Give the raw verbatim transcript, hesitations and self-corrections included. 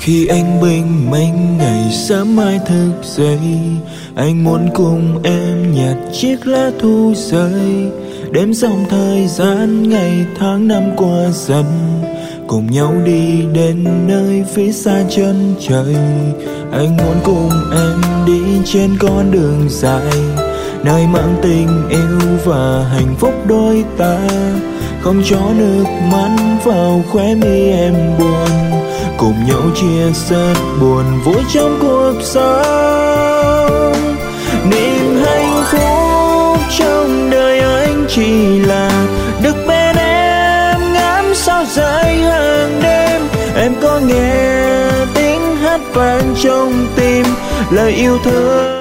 Khi anh bình minh ngày sớm mai thức dậy, anh muốn cùng em nhặt chiếc lá thu rơi, đếm dòng thời gian ngày tháng năm qua dần, cùng nhau đi đến nơi phía xa chân trời. Anh muốn cùng em đi trên con đường dài, nơi mang tình yêu và hạnh phúc đôi ta, không cho nước mắt vào khóe mi em buồn, cùng nhau chia sẻ buồn vui trong cuộc sống. Niềm hạnh phúc trong đời anh chỉ là được bên em ngắm sao rơi hàng đêm. Em có nghe tiếng hát vang trong tim, lời yêu thương